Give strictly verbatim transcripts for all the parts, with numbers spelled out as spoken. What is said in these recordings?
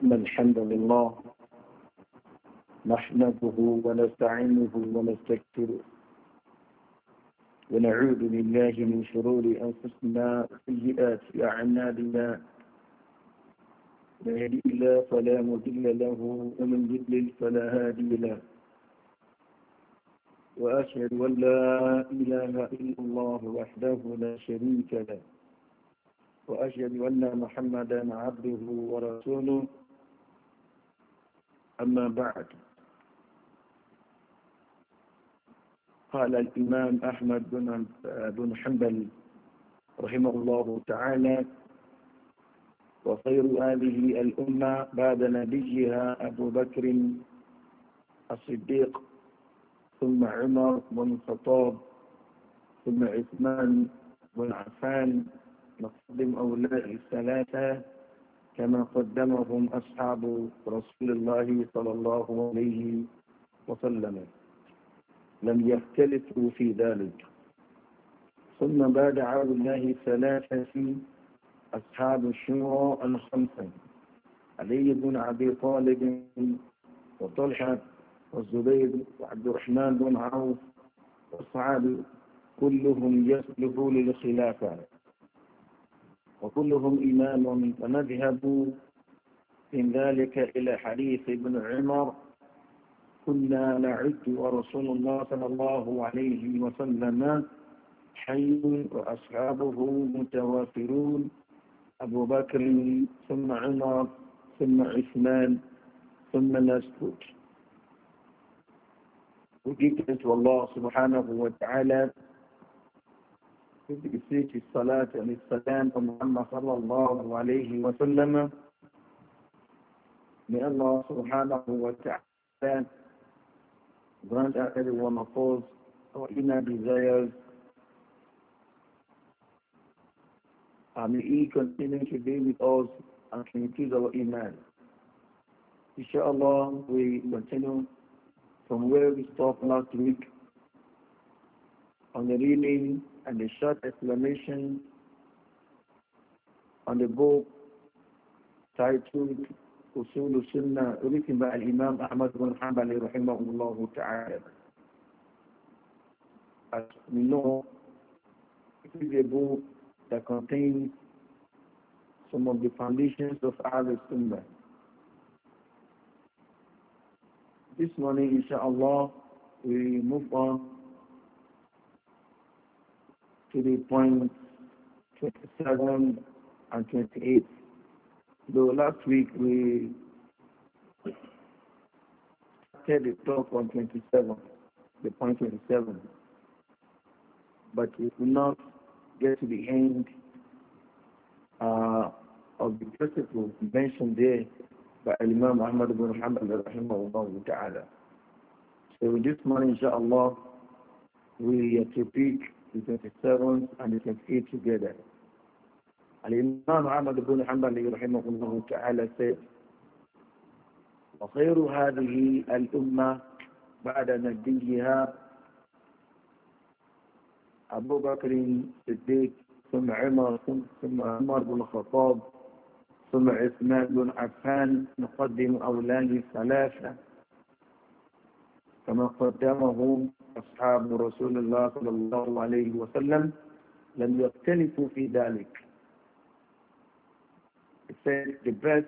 إن الحمد لله نحمده ونستعينه ونستغفره ونعوذ بالله من شرور أنفسنا وسيئات أعمالنا من يهده الله فلا مضل له ومن يضلل فلا هادي له وأشهد أن لا إله إلا الله وحده لا شريك له وأشهد أن محمدا عبده ورسوله أما بعد قال الإمام أحمد بن حنبل رحمه الله تعالى وخير هذه الأمة بعد نبيها أبو بكر الصديق ثم عمر بن الخطاب ثم عثمان بن عفان نقدم أولئك الثلاثة كما قدمهم أصحاب رسول الله صلى الله عليه وسلم لم يختلفوا في ذلك. ثم بعد عون الله الثلاثة أصحاب الشورى الخمسة علي بن أبي طالب وطلحة والزبير وعبد الرحمن بن عوف والصحابة كلهم يصلحوا للخلافة وكلهم إمام ونذهب من ذلك إلى حديث ابن عمر كنا نعد ورسول الله صلى الله عليه وسلم حي وأصحابه متوافرون أبو بكر ثم عمر ثم عثمان ثم نسكت. We give thanks to Allah subhanahu wa ta'ala. We beseech His salat and His salam on Muhammad sallallahu alayhi wa sallam. May Allah subhanahu wa ta'ala grant us every one of us our inner desires. And may He continue to be with us and to increase our iman. Inshallah, we continue from where we stopped last week on the reading and the short explanation on the book titled Usul Sunnah written by Imam Ahmad bin Hanbal rahimahullah ta'ala. As we know, it is a book that contains some of the foundations of Ahlul Sunnah. This morning, inshallah, we move on to the point twenty-seven and twenty-eight. Though last week we started the talk on twenty-seven, the point twenty-seven, but we could not get to the end uh, of the principle mentioned there by Imam Ahmad bin Hanbal rahimahullah ta'ala. So this morning, inshallah, we are to pick the twenty-seventh and the twenty-eighth together. Imam Ahmad bin Hanbal rahimahullah ta'ala said, وخير هذه الأمة بعد نبيها أبو بكر الصديق ثم عمر ثم عمر بن الخطاب ثم عثمان بن عفان نقدم أولاد ثلاثة كما قدمهم أصحاب رسول الله صلى الله عليه وسلم لم يختلفوا في ذلك. It says the best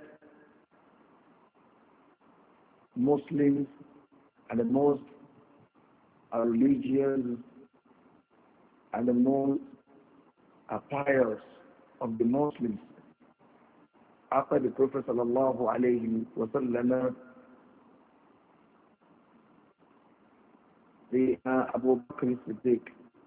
Muslims and the most are religious and the most are pious of the Muslims after the Prophet sallallahu alayhi wa sallam, they are Abu Bakr Siddiq.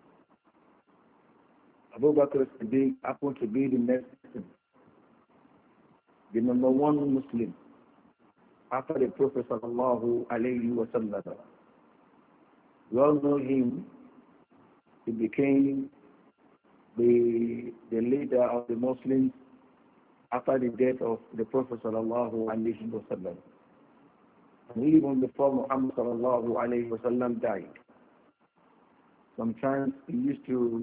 Abu Bakr Siddiq happened to be the next person, the number one Muslim after the Prophet sallallahu alayhi wa sallam. We all know him. He became the, the leader of the Muslims after the death of the Prophet sallallahu alayhi wa sallam. And even before Muhammad sallallahu alayhi wa sallam died. Sometimes he used to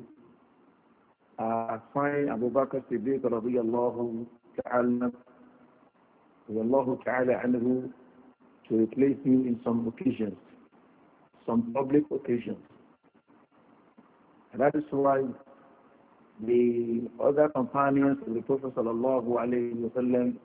uh, find Abu Bakr Siddiq radiyallahu ta'ala Allah Ta'ala anhu, to replace him in some occasions, some public occasions. And that is why the other companions of the Prophet sallallahu alayhi wa sallam,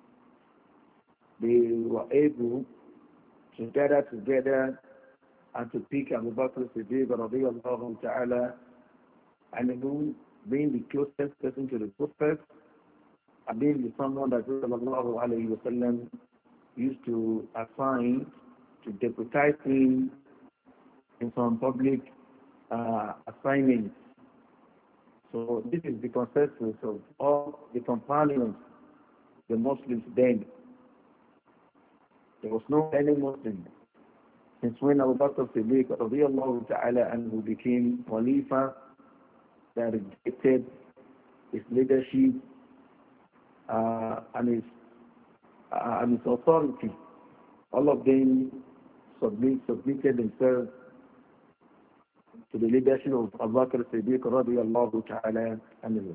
they were able to gather together and to pick Abu Bakr Siddiq radiyallahu ta'ala anhu, being the closest person to the Prophet, and being someone that sallallahu alayhi wa sallam used to assign to deputize him in some public uh, assignments. So this is the consensus of all the companions, the Muslims then. There was no any Muslim since when Abu Bakr Siddiq radiyallahu ta'ala anhu became Khalifa that rejected his leadership uh, and his uh, and his authority. All of them submit, submitted themselves to the leadership of Abu Bakr Siddiq radiyallahu ta'ala anhu.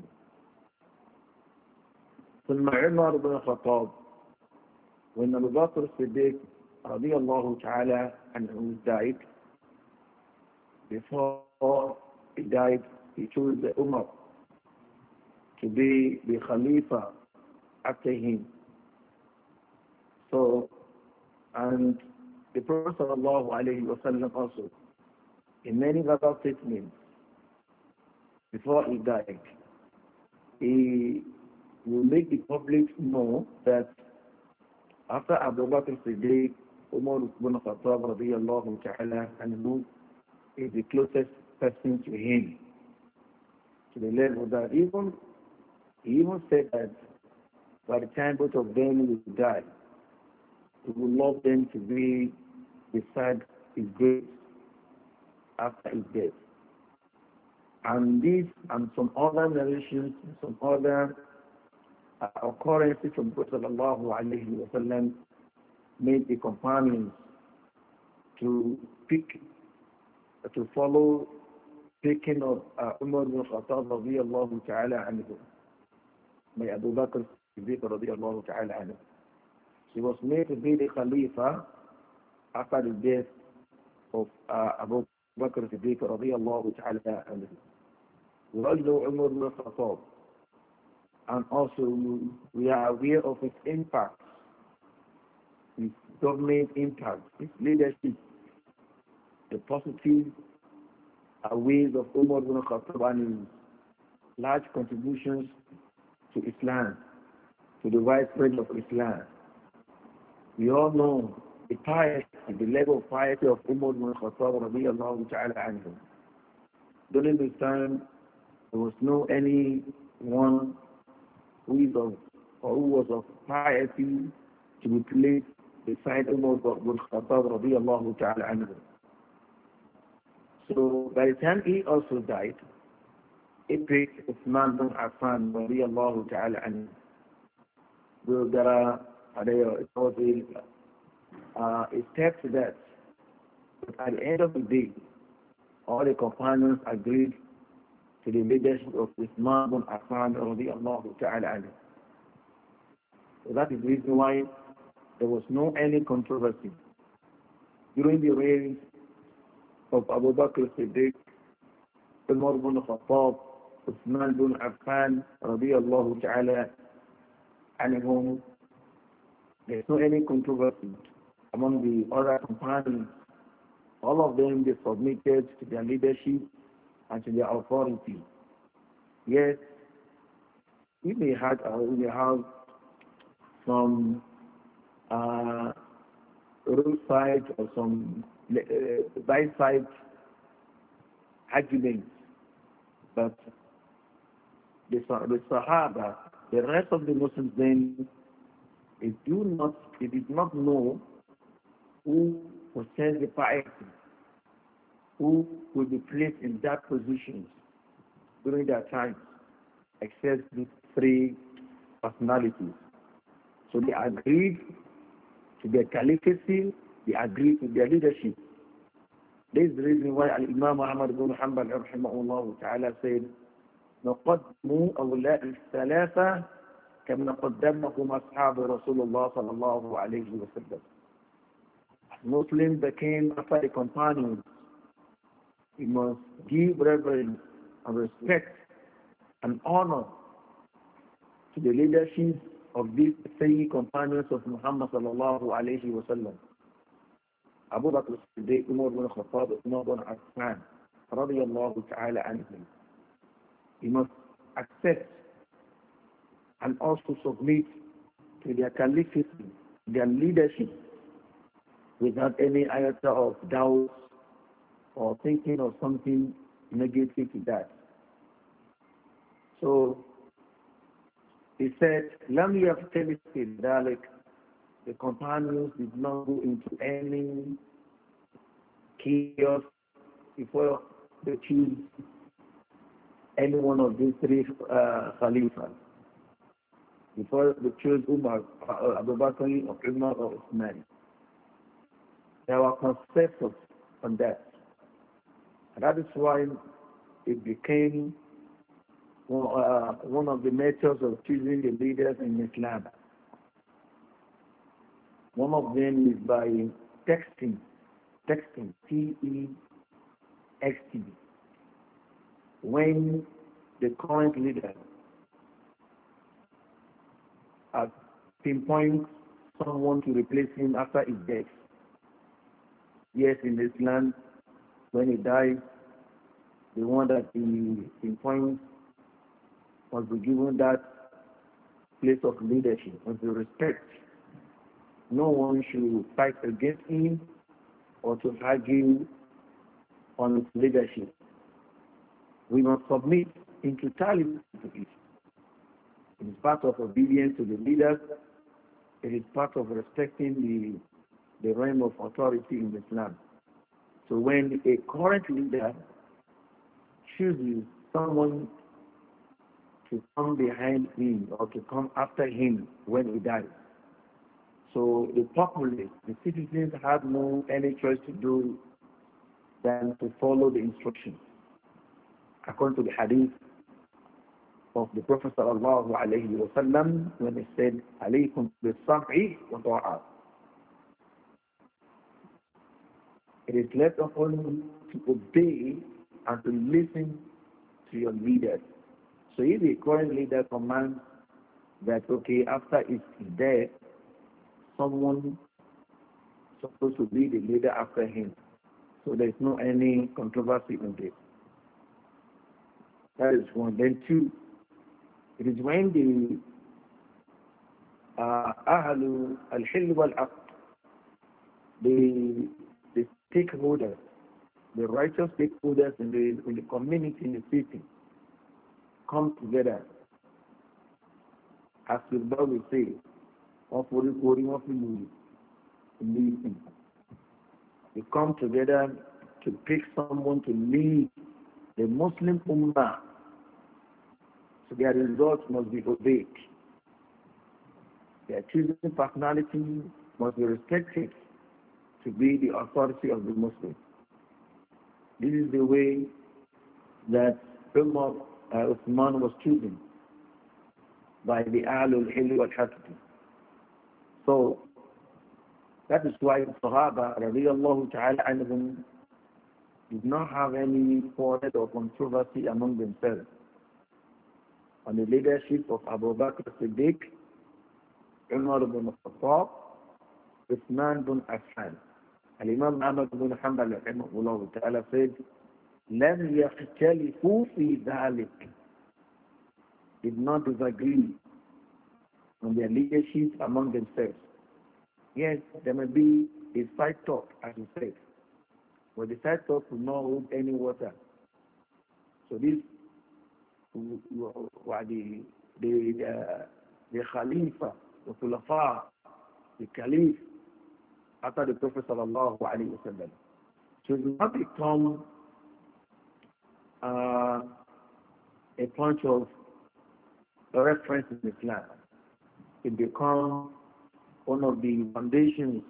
ثم عمر بن الخطاب, when Abu Bakr Siddiq radiyallahu ta'ala anhu died, before he died, he chose the Umar to be the Khalifa after him. So, and the Prophet sallallahu alayhi wa sallam also, in many other statements, before he died, he will make the public know that after Abu Bakr Siddiq, Umar ibn Khattab radiyallahu ta'ala anhu is the closest person to him, to the level that even, he even said that by the time both of them will die, he would love them to be beside his grave after his death. And this and some other narrations, some other uh, occurrences from Prophet sallallahu alayhi wa sallam made the companions to pick, to follow picking of uh, Umar ibn Khattab radiyallahu ta'ala anhu, by Abu Bakr Siddiq radiyallahu ta'ala anhu. He was made to be the Khalifa after the death of uh, Abu Bakr Siddiq radiyallahu ta'ala anhu. Also Umar ibn Khattab, and also we are aware of his impact, his government impact, his leadership, the positive uh, ways of Umar ibn Khattab and his large contributions to Islam, to the widespread of Islam. We all know the piety, the level of piety of Umar ibn Khattab radiyallahu ta'ala anhu. During this time, there was no anyone who is of, or who was of piety to be placed beside Umar ibn Khattab radiyallahu ta'ala anhu. So by the time he also died, it picked Uthman bin Affan radiyallahu ta'ala anhu. There are, it was a, uh, a step to that. But at the end of the day, all the companions agreed to the leadership of Uthman bin Affan radiyallahu ta'ala anhu. So that is the reason why there was no any controversy during the reign of Abu Bakr Siddiq, Umar ibn Khattab, Uthman bin Affan radiyallahu ta'ala anhum. There's no any controversy among the other companions. All of them, they submitted to their leadership and to their authority. Yes, we may have, uh, we may have some uh, roadside or some uh, by-side arguments, but the, the Sahaba, the rest of the Muslims then, they do not, they did not know who possessed the piety, who will be placed in that position during their time, except these three personalities. So they agreed to their caliphacy, they agreed to their leadership. This is the reason why Imam Ahmad ibn Hanbal rahimahullah ta'ala said, نقدم أولاء الثلاثة كما قدمكم أصحاب رسول الله صلى الله عليه وسلم. Muslims became after the companions. We must give reverence and respect and honor to the leadership of these three companions of Muhammad sallallahu alayhi wa sallam. Abu Bakr as-Siddiq, Umar bin Khattab, Umar bin Affan, radiyallahu ta'ala anhum. We must accept and also submit to their caliphate, their leadership, without any iota of doubt or thinking of something negative to that. So he said, "Lam yaftalis fi dhalik." The companions did not go into any chaos before they choose any one of these three uh, Khalifas. Before they chose Umar, uh, Abu Bakr, or Umar, or Uthman. There were consensus on that. And that is why it became one, uh, one of the methods of choosing the leaders in Islam. One of them is by texting, texting, T E X T. When the current leader uh, pinpoints someone to replace him after his death. Yes, in Islam, when he dies, the one that he pinpoints must be given that place of leadership, must be respect. No one should fight against him or to argue on his leadership. We must submit in totality to it. It is part of obedience to the leaders. It is part of respecting the, the realm of authority in Islam. So when a current leader chooses someone to come behind him or to come after him when he dies, so the populace, the citizens have no any choice to do than to follow the instructions. According to the hadith of the Prophet sallallahu alayhi wa sallam, when he said, "Alaykum bis-sam'i wa ta'at." It is left upon you to obey and to listen to your leaders. So if the current leader commands that, okay, after his death, someone supposed to be the leader after him, so there is no any controversy in this. That is one. Then two, it is when the Ahlu al-Hilm wal-Aqd, the the stakeholders, the righteous stakeholders in the in the community, in the city, come together. As the Bible says, they come together to pick someone to lead the Muslim Ummah. So their results must be obeyed. Their choosing personality must be respected to be the authority of the Muslim. This is the way that Umar uh, Uthman was chosen by the Ahlul Hilm wal Aqd. So that is why the Sahaba radiyallahu ta'ala anhum did not have any quarrel or controversy among themselves on the leadership of Abu Bakr as-Siddiq, Umar ibn Khattab, Uthman ibn Affan. Al-Imam Ahmad ibn Hanbal rahimahullah ta'ala said, لم يختلفوا في ذلك. Did not disagree on their leadership among themselves. Yes, there may be a side talk, as we said, but the side talk will not hold any water. So this were the the uh, the Khalifa, the Khulafa, the Caliph after the Prophet sallallahu alaihi wasallam. So it will not become uh, a bunch of reference in Islam. It becomes one of the foundations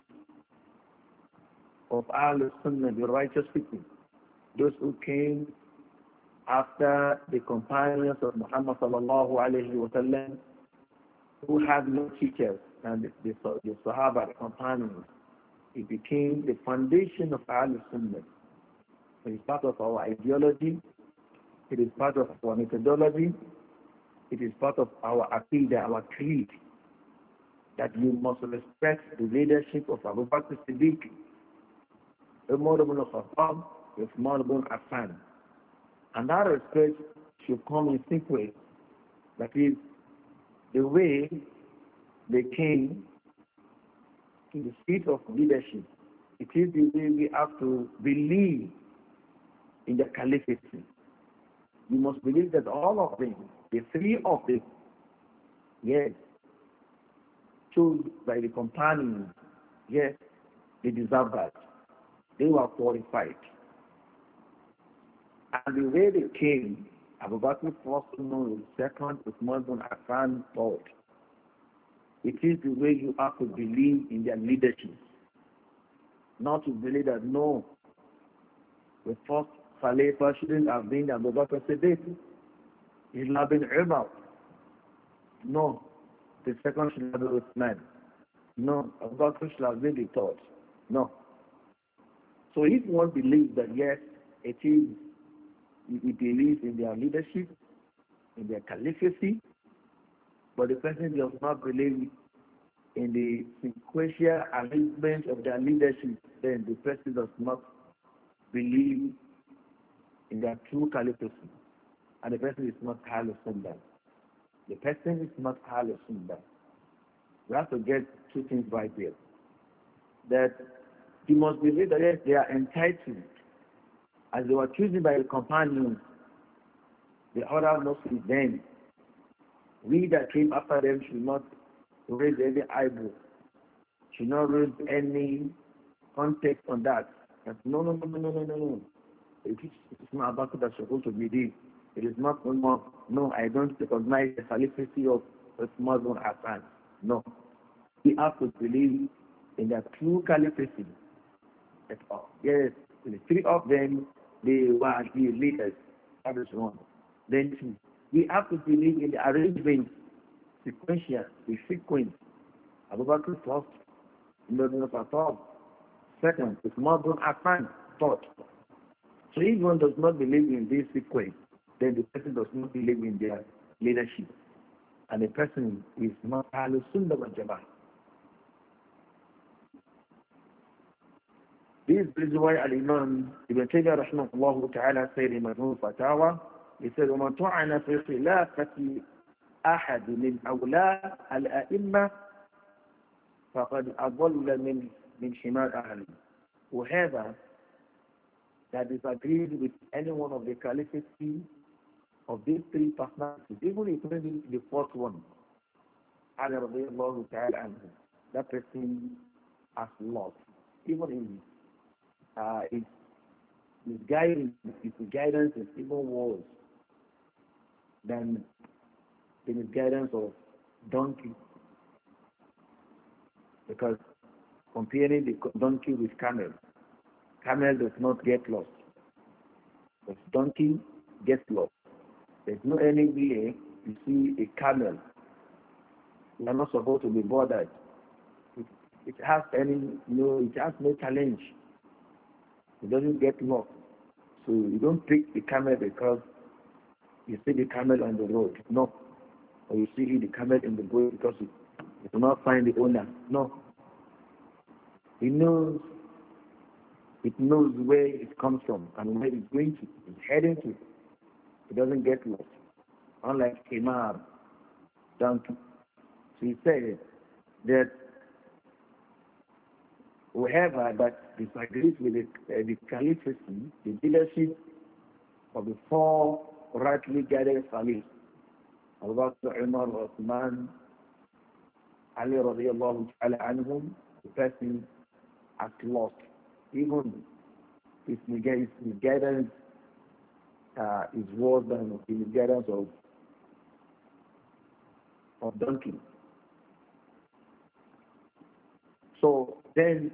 of Ahlul Sunnah, the righteous people, those who came after the companions of Muhammad sallallahu alayhi wa sallam, who had no teachers, and the, the, the Sahaba, the companions. It became the foundation of Ahlul Sunnah. It is part of our ideology. It is part of our methodology. It is part of our aqidah, our creed, that you must respect the leadership of Abu Bakr Siddiq, Umar ibn Khattab, Uthman ibn Affan. And that respect should come in sequence. That is, the way they came to the seat of leadership. It is the way we have to believe in the caliphate. You must believe that all of them, the three of them, yes, chosen by the companions, yes, they deserve that. They were qualified. And the way they came, Abu Bakr first, known, second, Uthman ibn Affan, third. It is the way you have to believe in their leadership. Not to believe that, no, the first Khalifa shouldn't have been Abu Bakr Siddiq. It should have been Umar. No. The second should have been Uthman. No. Abu Bakr should have been the third. No. So if one believes that, yes, it is, he believes in their leadership, in their caliphacy, but the person does not believe in the sequential arrangement of their leadership, then the person does not believe in their true caliphacy. And the person is not Ahlul Sunnah. The person is not Ahlul Sunnah. We have to get two things right here. That he must believe that, yes, they are entitled, as they were chosen by the companions, the other Muslims then. We that came after them should not raise any eyebrow, should not raise any context on that. That no, no, no, no, no, no, no, no. It is, it is not about that's supposed to be this. It is not no, no, I don't recognize the caliphacy of Uthman ibn Affan. No. We have to believe in the true caliphacy. That's all. Yes, the three of them, they were the leaders. That is one. Then two, we have to believe in the arrangement, sequential, the sequence. Abu Bakr first, Umar ibn Khattab. Second, Uthman ibn Affan, third. So if one does not believe in this sequence, then the person does not believe in their leadership. And the person is not Ahlul Sunnah wal Jama'ah. This is why Al-Imam Ibn Taymiyyah rahimahullah ta'ala said in Majmu' Fatawa, he said, وَمَنْ طَعَنَ فِي خِلَافَةِ أَحَدٍ مِنْ أَوْلَاءِ الْأَئِمَّةِ فَقَدْ أَضَلَّ مِنْ مِنْ حِمَارِ أَهْلِ. Whoever that disagrees with any one of the caliphacy of these three personalities, even including the fourth one, Ali radiallahu ta'ala anhu, that person has lost. Even in uh, his, his guidance, his guidance is even worse than the guidance of donkey. Because comparing the donkey with camel, camel does not get lost, but donkey gets lost. There's no any way you see a camel, you are not supposed to be bothered. It, it has any, you know, it has no challenge. It doesn't get lost. So you don't pick the camel because you see the camel on the road. No. Or you see the camel in the bush because you, you do not find the owner. No. It knows, it knows where it comes from and where it's going to. It's heading to. It doesn't get lost. Unlike Himar, donkey. So he said that whoever that disagrees with the, uh, the caliphacy, the leadership of the four rightly guided caliphs, Abu Bakr, Umar, Uthman, Ali radiallahu ta'ala anhum, the person has lost. Even if his guidance uh, is worse than the guidance of, of donkey. So then,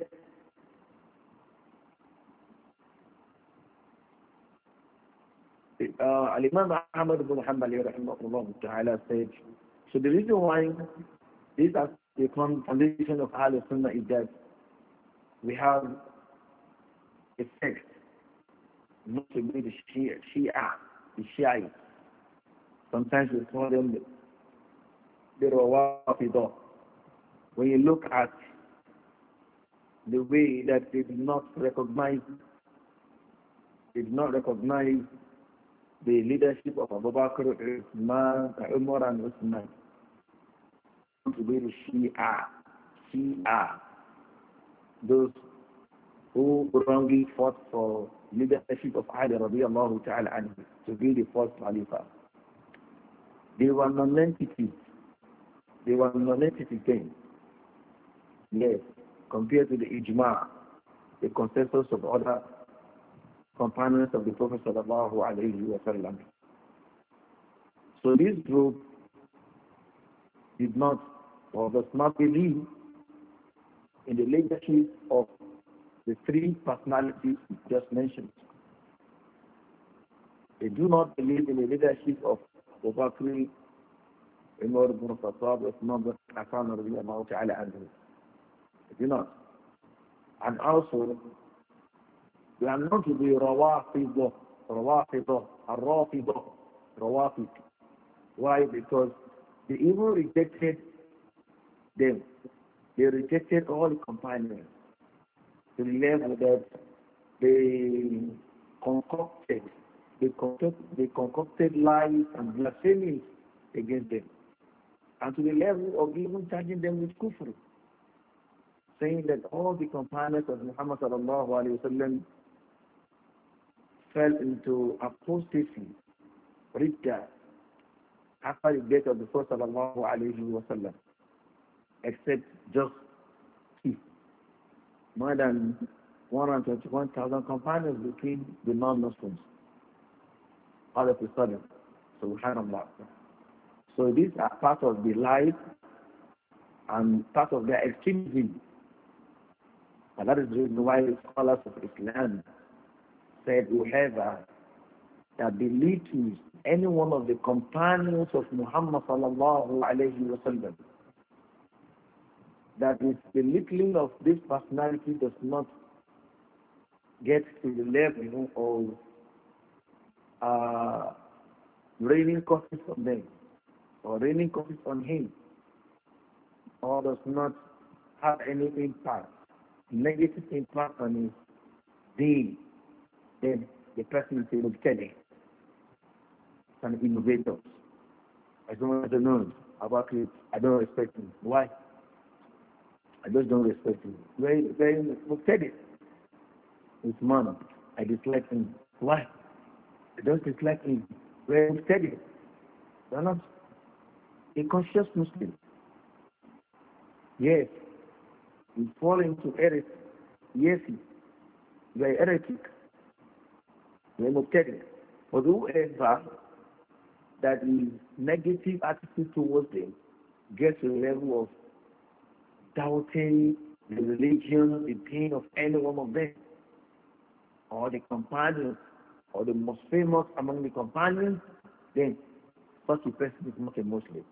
uh, Al-Imam Ahmad ibn Hanbal rahimahullah ta'ala said, So the reason why this has become foundation of Ahlul Sunnah is that we have a sect, not to be the Shia, Shia, the Shiites. Sometimes we call them the, the Rawafidah. When you look at the way that they did not recognize, they did not recognize the leadership of Abu Bakr, Uthman, Umar, and Uthman. To be the Shia, Shia, those who wrongly fought for leadership of Ali radiallahu ta'ala anhu to be the first Khalifa. They were non-entities. They were non-entities then. Yes, compared to the ijma, the consensus of other companions of the Prophet sallallahu alayhi wa sallam. So this group did not or does not believe in the leadership of the three personalities just mentioned. They do not believe in the leadership of Abu Bakr, Umar ibn Khattab, Uthman ibn Affan radiyallahu ta'ala anhu. They do not. And also, they are not to be Rawafidah, Rawafidah, Ar-Rafidah, Rawafid. Why? Because they even rejected them. They rejected all the companions to the level that they concocted, they concocted, they concocted lies and blasphemies against them. And to the level of even charging them with kufr, saying that all the companions of Muhammad sallallahu alayhi wa sallam fell into apostasy, ridda, after the death of the Prophet sallallahu alayhi wa sallam, except just two. More than one hundred twenty-one thousand companions between the non-Muslims. All of a sudden, subhanallah. So these are part of the life and part of their extremism. And that is the reason why the scholars of Islam said whoever that belittles any one of the companions of Muhammad sallallahu alayhi wa sallam, that is belittling of this personality does not get to the level of uh, raining curses on them or raining curses on him, or does not have any impact, negative impact on his deed, then the person is able to tell him. An innovator. I don't, I don't know about it. I don't respect him. Why? I just don't respect him. Very, very muqtadi. It's man. I dislike him. Why? I don't dislike him. Very muqtadi. They're not a conscious Muslim. Yes. You fall into heresy. Yes. You are heretic. You are muqtadi. But whoever that is negative attitude towards them gets to the level of doubting the religion, the pain of any one of them, or the companions, or the most famous among the companions, then such a person is not a Muslim.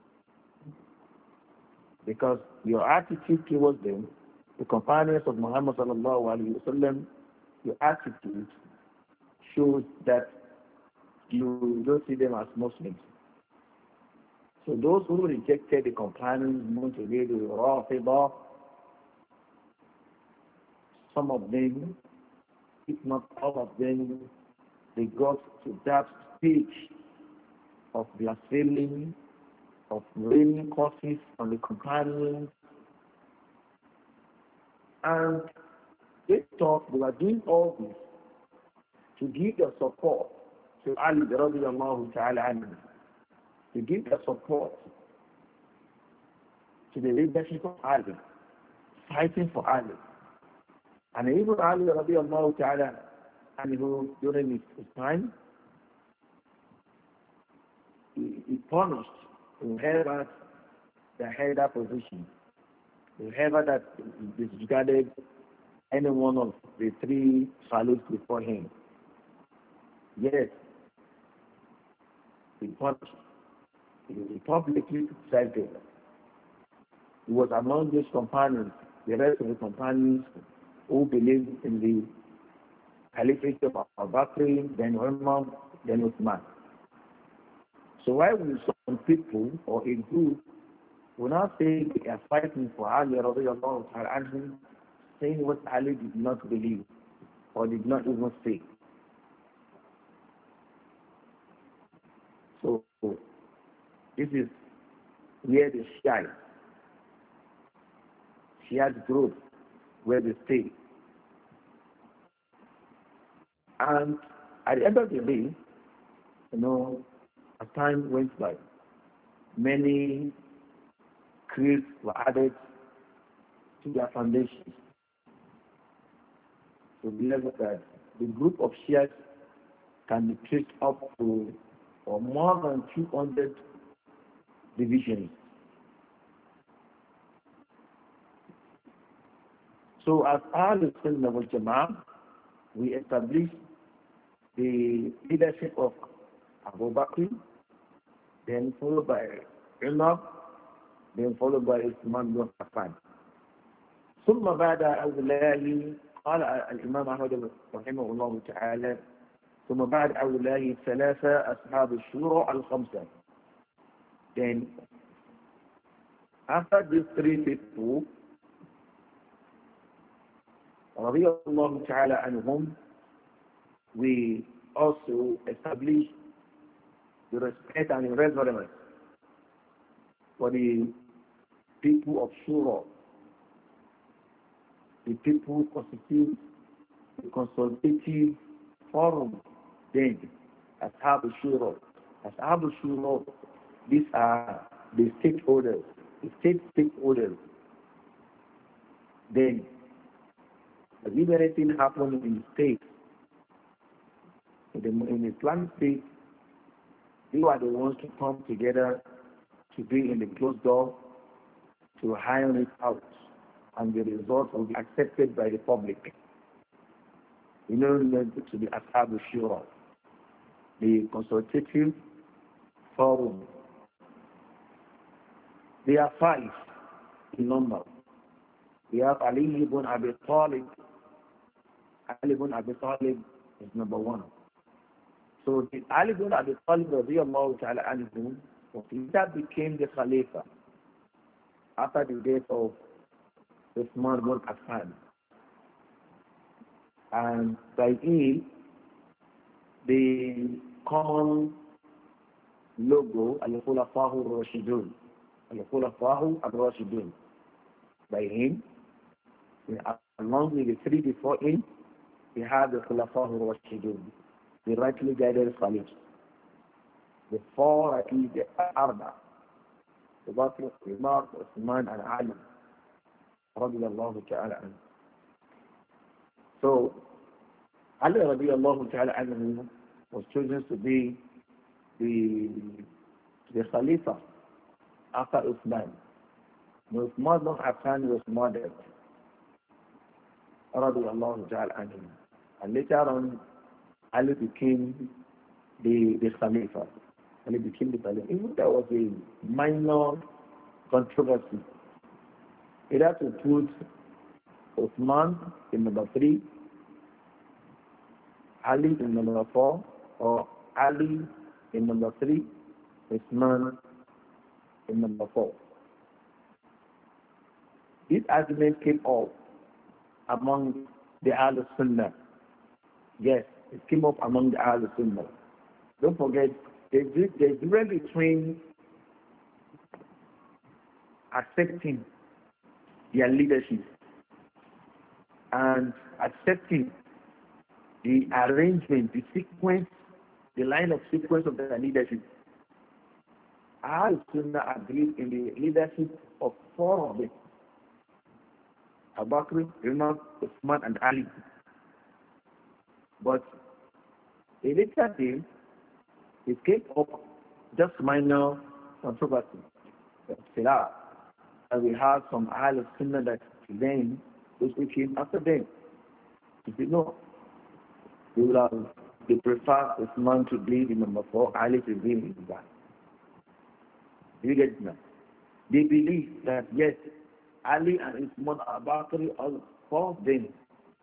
Because your attitude towards them, the companions of Muhammad sallallahu alaihi wasallam, your attitude shows that you don't see them as Muslims. So those who rejected the companions, Montevideo, Rafidah, some of them, if not all of them, they got to that stage of blasphemy, of raining curses on the companions, and they thought they were doing all this to give their support to Ali radiallahu ta'ala anhu, to give their support to the leadership of Ali, fighting for Ali. And even Ali radiallahu ta'ala anhu, during his, his time, he, he punished whoever that held that position, whoever that disregarded any one of the three caliphs before him. Yes, he punished. He publicly criticized them. He was among those companions, the rest of the companions who believed in the caliphate of Abu Bakr, then Umar, then Uthman. So why will some people or a group will not say they are fighting for Ali radiallahu ta'ala anhu, saying what Ali did not believe or did not even say? So this is where the Shia, Shia's group, where they stay. And at the end of the day, you know, as time went by, many creeds were added to their foundations. So we learn that the group of Shias can be traced up to or more than two hundred divisions. So as Ahlul Sunnah wal Jama'ah, we established the leadership of Abu Bakr, then followed by Umar, then followed by Uthman bin Affan. ثم بعد أولاه قال الإمام أحمد رحمه الله تعالى ثم بعد أولاه ثلاثة أصحاب الشورى الخمسة. Then after these three people رضي الله تعالى عنهم, we also establish the respect and the reverence for the people of Shura. The people who constitute the consultative forum, then Ashab al-Shura. Ashab al-Shura, these are the stakeholders, the state stakeholders. Then, if anything happens in the state, in the, in the Islamic state, they are the ones to come together to be in the closed door, to iron it out, and the result will be accepted by the public. You know, to the Ashab al-Shura, the consultative forum. They are five in number. We have Ali ibn Abi Talib. Ali ibn Abi Talib is number one. So the Ali ibn Abi Talib radiyallahu ta'ala anhu that became the Khalifa after the death of Uthman bin Affan. And by him, the common logo, Al-Khulafahu al-Rashidun, Al-Khulafahu al-Rashidun. By him, along with the three before him, we have the Khulafahu al-Rashidun, the rightly guided Khalif. The four, at least the Arba, the Bakr, Umar, Uthman, and Ali, radiyallahu ta'ala anhu. So, Ali radiyallahu ta'ala anhu was chosen to be the, the Khalifa after Uthman. Uthman bin Affan was murdered, radiyallahu ta'ala anhu. And later on, Ali became the, the Khalifa. Ali became the Khalifa. Even there was a minor controversy. It had to put Uthman in number three, Ali in number four, or Ali in number three, Uthman in number four. This argument came up among the Ahlul Sunnah. Yes, it came up among the Ahlul Sunnah. Don't forget, there's a difference between accepting their leadership and accepting the arrangement, the sequence, the line of sequence of their leadership. Ahlul Sunnah agreed in the leadership of four of them: Abu Bakr, Umar, Uthman, and Ali. But a later day, it came up just minor controversy. And we have some Ahlul Sunnah that then, those who came after them, if you know, they will have, they prefer Uthman to be in number four, Ali to be in that. You get it now? They believe that yes, Ali and Usman Abu Bakr, all four of them,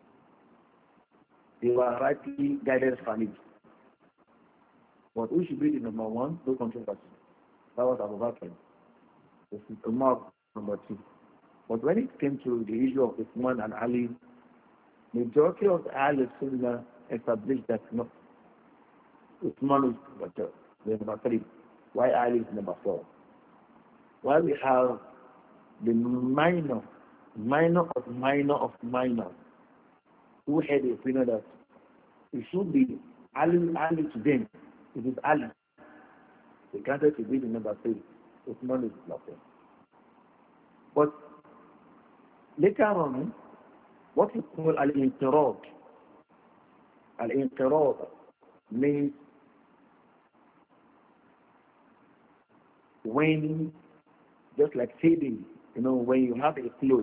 they were rightly guided families. But who should be the number one? No controversy. That was Abu Bakr. This is Umar number two. But when it came to the issue of Usman and Ali, majority of the Ahl Sunnah established that no, Usman is number two, the number three, why Ali is number four. While we have the minor, minor of minor of minor, who had the opinion that it should be Ali, Ali to them. It is Ali. They counted to be the number three. Usman is number four. But later on, what we call al-inqirad. Al-inqirad means when, just like fading, you know, when you have a cloth,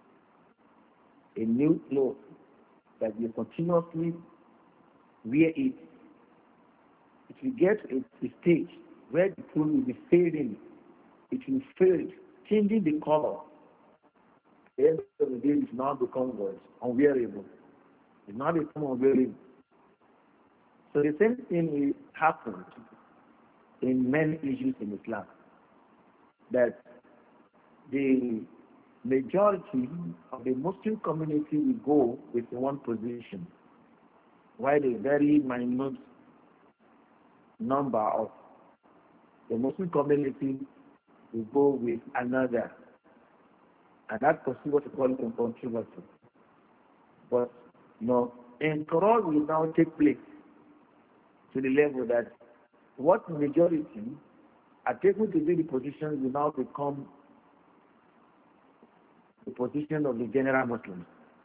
a new cloth that you continuously wear it, it will get to a stage where the cloth will be fading, it will fade, changing the color. The end of the day, it now becomes unwearable. It now becomes unwearable. So the same thing happened in many issues in Islam. That the majority of the Muslim community will go with one position, while a very minute number of the Muslim community will go with another. And that constitutes what we call it controversy. But you know, inqirad will now take place to the level that what the majority are taken to be the position will now become the position of the general Muslims.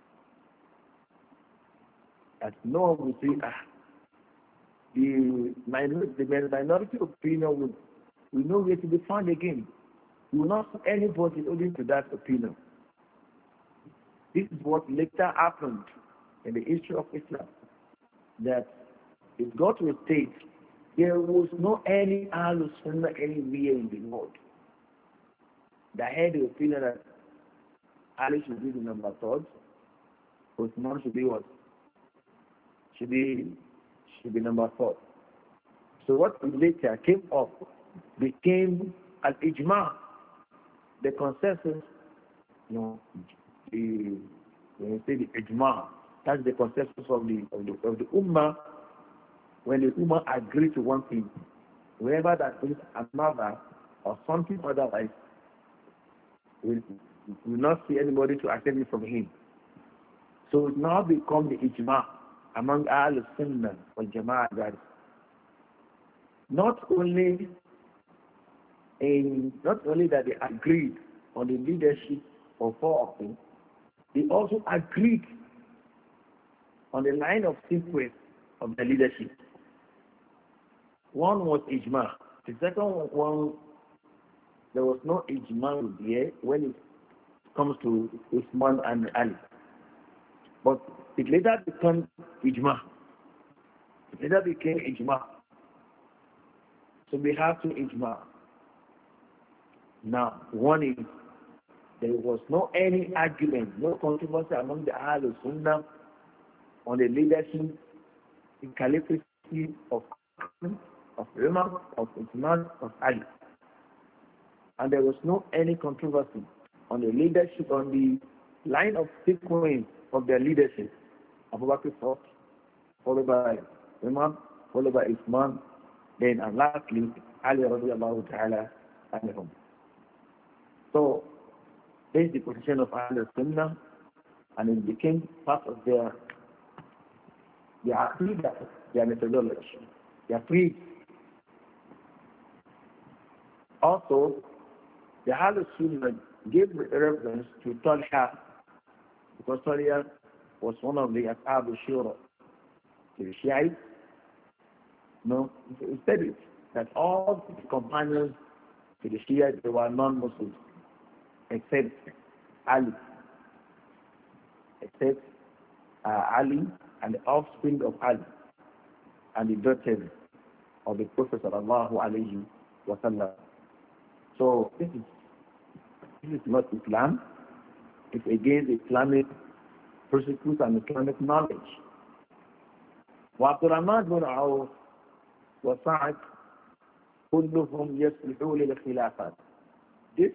As no one will say, ah, the minority, the minority opinion will, will know where to be found again. You will not see anybody holding to that opinion. This is what later happened in the history of Islam. That it got to a stage there was no any Ahlul Sunnah anywhere in the world that had the opinion that Ali should be the number third, Uthman should be what? Should be should be number four. So what later came up became al-ijma, the consensus, you know, the when you say the ijma, that's the consensus of the of the of the ummah. When the ummah agree to one thing, wherever that is another or something otherwise, we will not see anybody to accept it from him. So it now become the ijma among Ahl Sunnah wal Jama'ah that not only in not only that they agreed on the leadership of four of them, they also agreed on the line of sequence of the leadership. One was ijma. The second one, there was no ijma there when it comes to Uthman and Ali. But it later became ijma. It later became ijma. So we have two ijma. Now, one is there was no any argument, no controversy among the Ahlul Sunnah on the leadership, the caliphacy of of Umar, of Uthman, of Ali. And there was no any controversy on the leadership, on the line of sequence of their leadership. Abu Bakr first, followed by Umar, followed by Uthman, then and lastly Ali radiallahu ta'ala anhum. So this is the position of Ahlul Sunnah, and it became part of their their aqidah, their methodology, their creed. Also, the Ahlul Sunnah gave reference to Talha, because Talha was one of the Ashab al-Shura. The Shiites, no, he said it, that all the companions to the Shiites, they were non-Muslims, except Ali, except uh, Ali and the offspring of Ali, and the daughter of the Prophet sallallahu alayhi wa sallam. So this is this is not Islam. It's against Islamic principles and Islamic knowledge. وعبد الرحمن بن عوف وسعد كلهم يصلحون للخلافات. This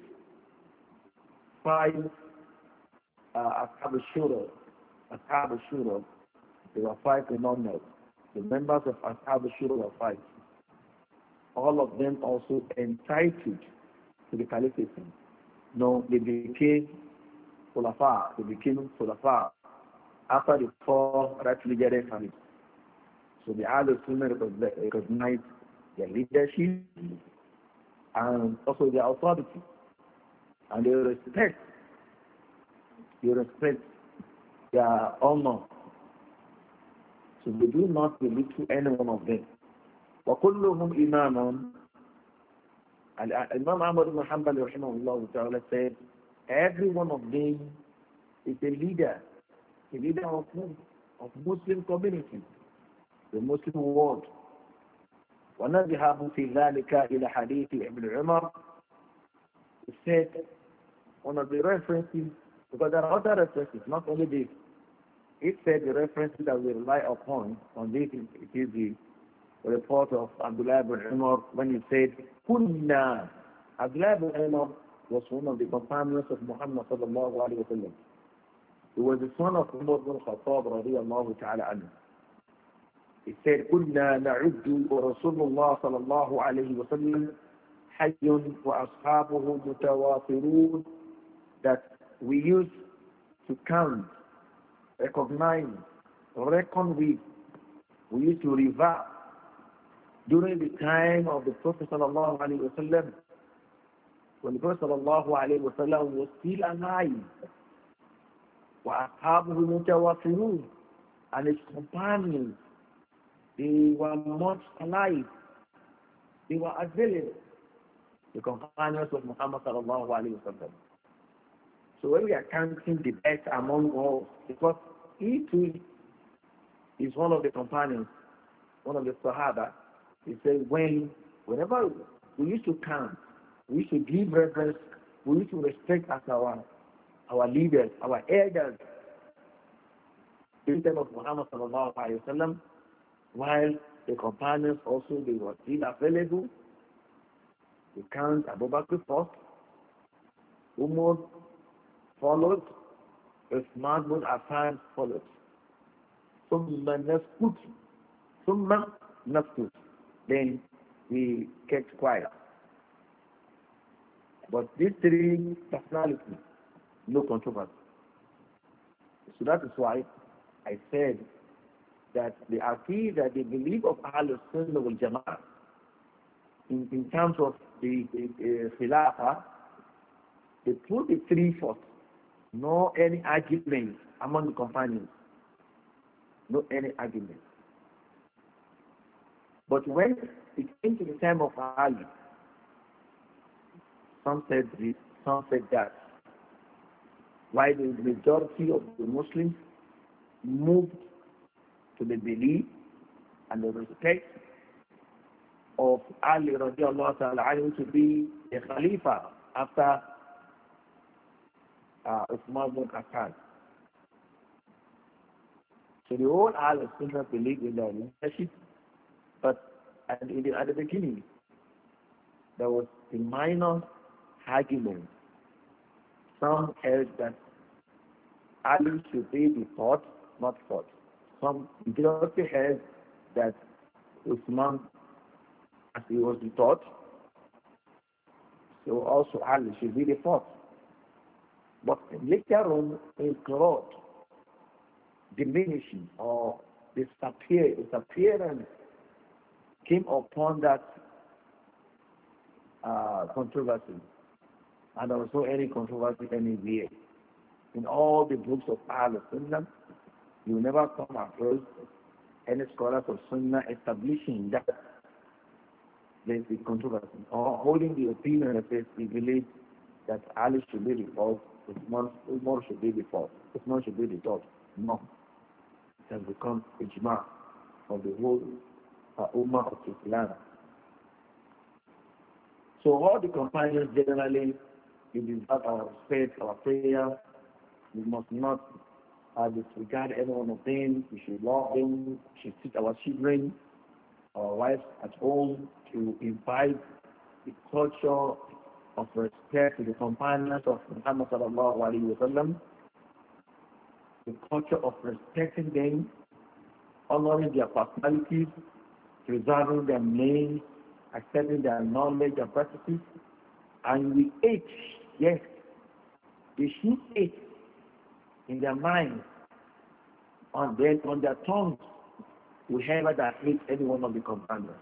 five uh, Ashab al-Shura, Ashab al-Shura, there were five phenomenal. The members of Ashab al-Shura were five. All of them also entitled to the caliphate. No, they became Khulafa, they became Khulafa after the four rightfully guided families. So the Ahlul Sunnah recognized their leadership and also their authority. And they respect, they respect their honor. So they do not believe to any one of them. وَكُلُّهُمْ إِمَامٌ. Imam Ahmad ibn Hanbal rahimahullah ta'ala said, every one of them is a leader, a leader of, of Muslim community, the Muslim world. وَنَذْهَبُ فِي ذَلِكَ إِلَى حَدِيثِ Ibn Umar. He said, one of the references, because there are other references, not only this. It said the references that we rely upon on this, it is the report of Abdullah ibn Umar when he said, Kunna. Abdullah ibn Umar was one of the companions of Muhammad sallallahu alayhi wa sallam. He was the son of Umar ibn Khattab radiyallahu ta'ala anhu. He said, Kunna na'uddu wa Rasulullah sallallahu alayhi wa sallam hayyun wa ashabuhu mutawafirun. That we used to count, recognize, reckon with, we used to revere during the time of the Prophet sallallahu alaihi wasallam, when the Prophet sallallahu alaihi wasallam was still alive, وَأَصْحَابُهُ مُتَوَفِّرُونَ, and his companions, they were not alive, they were available, the companions of Muhammad sallallahu alaihi wasallam. So when we are counting the best among all, because he too is one of the companions, one of the Sahaba, he said, when, whenever we used to count, we used to give reverence, we used to respect as our, our leaders, our elders, in terms of Muhammad sallallahu alayhi wa sallam, while the companions also, they were still available. We count Abu Bakr first, Umar followed, Uthman bin Affan followed. ثم نسكت ثم نسكت. Then we kept quiet. But these three personalities, no controversy. So that is why I said that the aqeed, that the belief of Ahlul Sunnah wal Jama'ah in, in terms of the, the, the Khilafah, they put the three first. No any argument among the companions. No any argument. But when it came to the time of Ali, some said this, some said that. Why the majority of the Muslims moved to the belief and the respect of Ali radiallahu ta'ala anhu to be a Khalifa after uh, Uthman bin Affan. So the whole Ahl Sunnah believed in the leadership, but at the, at the beginning, there was a minor argument. Some held that Ali should be the third, not fourth. Some majority held that Uthman, as he was the third, so also Ali should be the fourth. But later on, a growth, diminishing or disappear, disappearance came upon that uh, controversy. And there was no any controversy anywhere. In all the books of Ahlul Sunnah, you will never come across any scholars of Sunnah establishing that there is a controversy or holding the opinion that says we believe that Ali should be the fourth, Umar should be the fourth, Uthman should be the third. No. It has become ijma of the whole uh, ummah of Islam. So all the companions generally, we deserve our respect, our prayer. We must not uh, disregard any one of them. We should love them. We should teach our children, our wives at home to invite the culture of respect to the companions of Muhammad sallallahu alaihi wasallam, the culture of respecting them, honoring their personalities, preserving their names, accepting their knowledge and practices, and we ate, yes, they should eat in their minds, on their, on their tongues, whoever that hates any one of the companions.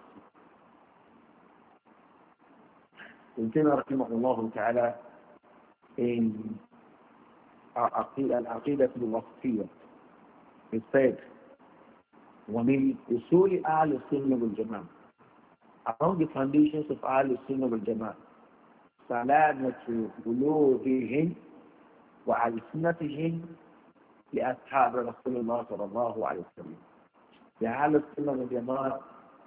ابن رحمه الله تعالى in العقيدة الوصفية he said ومن أصول أهل السنة والجماعة among the foundations of أهل السنة والجماعة سلامة قلوبهم وألسنتهم لأصحاب رسول الله صلى الله عليه وسلم. The أهل السنة والجماعة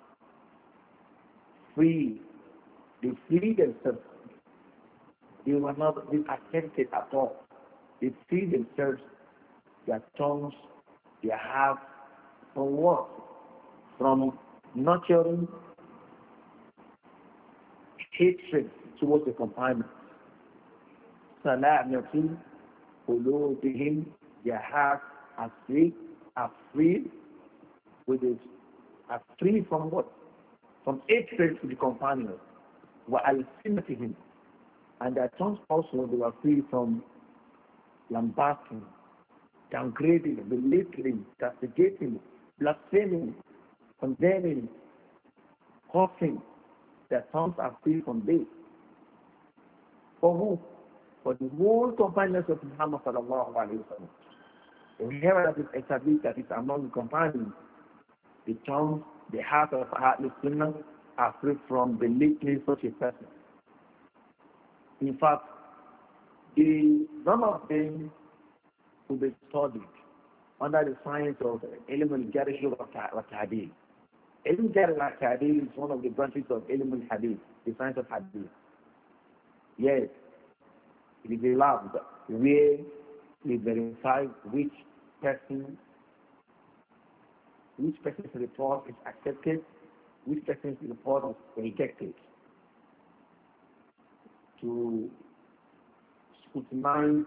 free. They free themselves. They were not be affected at all. They free themselves, their tongues, their hearts, from what? From nurturing hatred towards the companions. Salamatin, qulubihim, their hearts are free, are free with it, are free from what? From hatred to the companions. وَأَلْسِنَتِهِمْ, and their tongues also, they were free from lambasting, downgrading, belittling, castigating, blaspheming, condemning, coughing. Their tongues are free from this. For who? For the whole companions of Muhammad sallallahu alayhi wa sallam. And here that is established that is among the companions, the tongue, the heart of Ahlul Sunnah are free from belittling such a person. In fact, the, none of them will be studied under the science of Ilm al-Jarh wa Ta'dil. Ilm al-Jarh wa Ta'dil is one of the branches of Ilm al-Hadith, the science of Hadith. Yes, it is a lab where we verify which person, which person's report is accepted, which person's report is rejected, to scrutinize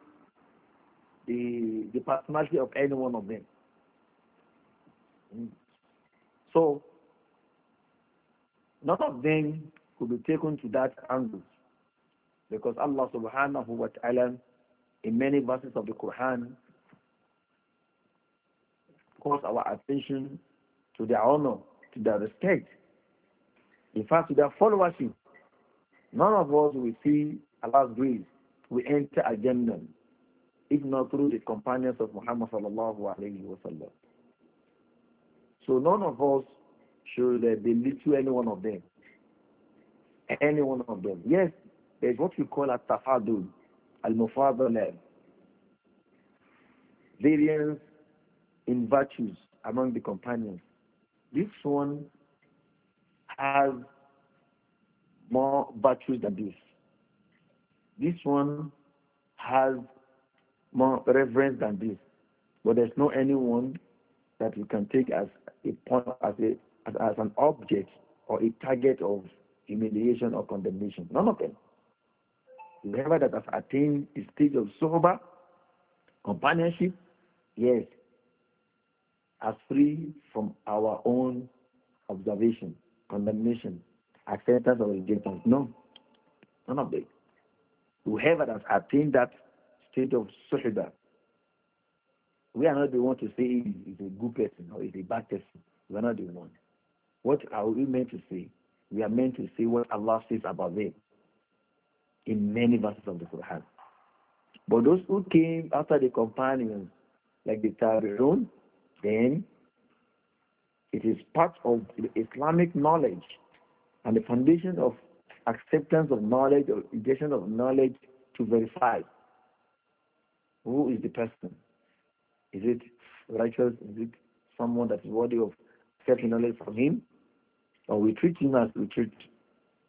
the, the personality of any one of them. So, none of them could be taken to that angle, because Allah subhanahu wa ta'ala in many verses of the Quran calls our attention to their honor, to their respect. In fact, to their followership. None of us will see Allah's grace. We enter Al-Jannah, if not through the companions of Muhammad sallallahu alayhi wa sallam. So none of us should uh, belittle any one of them. Any one of them. Yes, there's what we call a tafadul, al-mufadala, variance in virtues among the companions. This one has more virtues than this. This one has more reverence than this. But there's no anyone that you can take as a point, as a as, as an object or a target of humiliation or condemnation. None of them. Whoever that has attained the stage of sober companionship, yes, as free from our own observation, condemnation, acceptance or rejection. No, none of them. Whoever has attained that state of suhba, we are not the one to say he's a good person or he's a bad person. We are not the one. What are we meant to say? We are meant to say what Allah says about them in many verses of the Quran. But those who came after the companions, like the Tabi'un, then it is part of the Islamic knowledge and the foundation of acceptance of knowledge or rejection of knowledge to verify who is the person. Is it righteous? Is it someone that is worthy of accepting knowledge from him? Or we treat him as we treat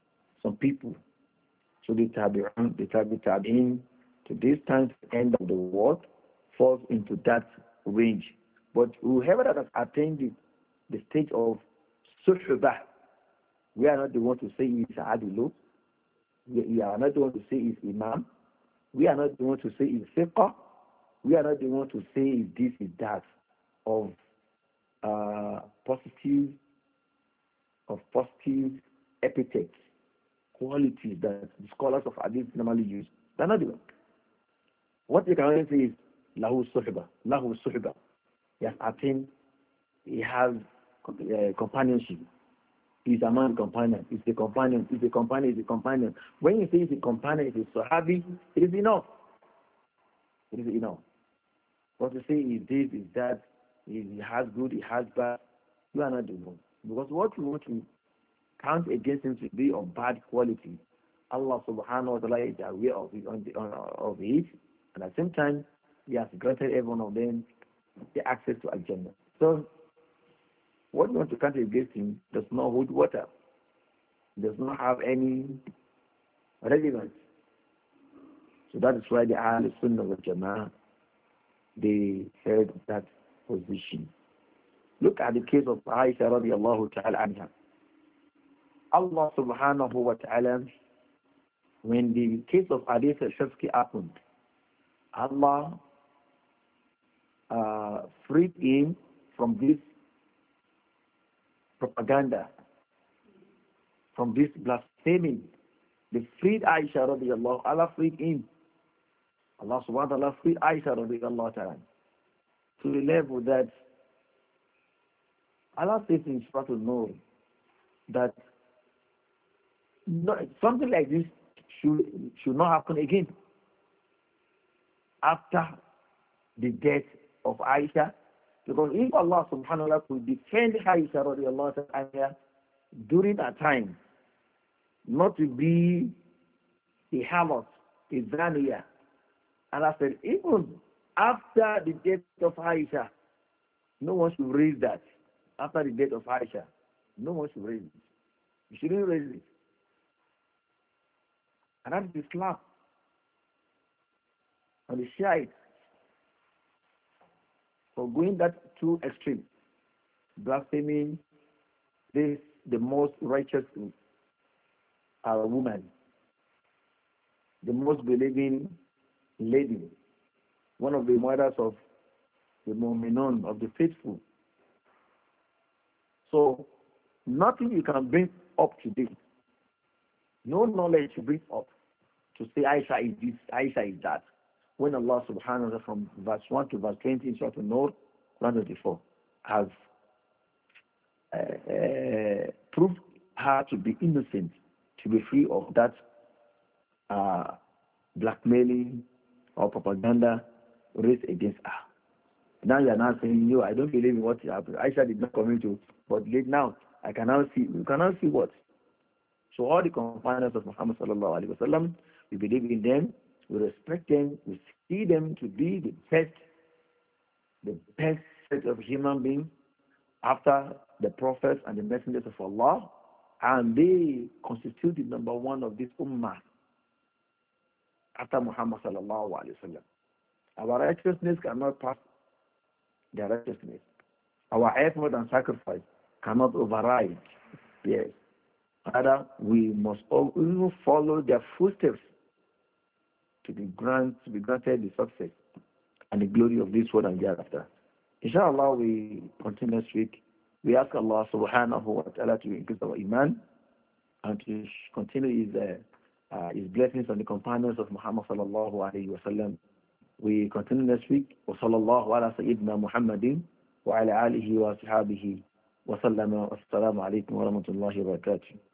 some people. So the tabi'un, the tabi tabi'in, to this time, end of the world, falls into that range. But whoever that has attained the, the stage of suhbah, we are not the one to say he's adilu. We, we are not the one to say he's imam. We are not the one to say he's fiqh. We are not the one to say is this, is that, of uh, positive, of positive epithets, qualities that the scholars of hadith normally use. They're not the one. What they can only say is lahu suhba, lahu suhba. He has attained, he has uh, companionship. He's among companions. He's a companion. He's a companion. He's a companion. When you say he's a companion, he's a sahabi, it is enough. It is enough. But to say is this, is that, he has good, he has bad, you are not the one. Because what you want to count against him to be of bad quality, Allah subhanahu wa ta'ala is aware of it, on the, on, of it, and at the same time, he has granted every one of them the access to Al-Jannah. So, what you want to count against him does not hold water, does not have any relevance. So that is why the Ahl Sunnah wal Jama'ah, they held that position. Look at the case of Aisha radiallahu ta'ala anha. Allah subhanahu wa ta'ala, when the case of Hadith al-Shafki happened, Allah uh, freed him from this propaganda, from this blasphemy. They freed Aisha radiallahu, Allah freed him. Allah subhanahu wa ta'ala freed Aisha radiallahu ta'ala to the level that Allah says in Surah An-Nur that no, something like this should, should not happen again. After the death of Aisha, because if Allah subhanahu wa ta'ala could defend Aisha radiallahu ta'ala during that time, not to be a harlot, a zaniya, Allah said, even after the death of Aisha, no one should raise that. After the death of Aisha, no one should raise it. You shouldn't raise it. And that's the slap on the Shiites for going that too extreme, blaspheming this the most righteous uh, woman, the most believing lady, one of the mothers of the Mu'minun, of the faithful. So, nothing you can bring up today, no knowledge to bring up to say Aisha is this, Aisha is that. When Allah subhanahu wa ta'ala from verse one to verse twenty in Surah An-Nur, Quran twenty-four, has uh, uh, proved her to be innocent, to be free of that uh, blackmailing or propaganda raised against her. Now you are now saying, yo, I don't believe in what happened. Aisha did not come into, but late now, I can now see, you can now see what? So all the companions of Muhammad sallallahu alaihi wasallam, we believe in them, we respect them, we see them to be the best, the best set of human beings after the prophets and the messengers of Allah, and they constitute the number one of this ummah after Muhammad sallallahu alaihi wasallam. Our righteousness cannot pass their righteousness. Our effort and sacrifice cannot override. Yes. Rather, we must all follow their footsteps to be grant to be granted the success and the glory of this world and hereafter. Inshallah, we continue next week. We ask Allah subhanahu wa ta'ala to increase our iman and to continue his, uh, uh, his blessings on the companions of Muhammad sallallahu alayhi wa sallam. We continue next week. Wa sallallahu ala sayyidina Muhammadin wa ala alihi wa ashabihi wa sallama. Assalamu alaikum wa rahmatullahi wa barakatuh.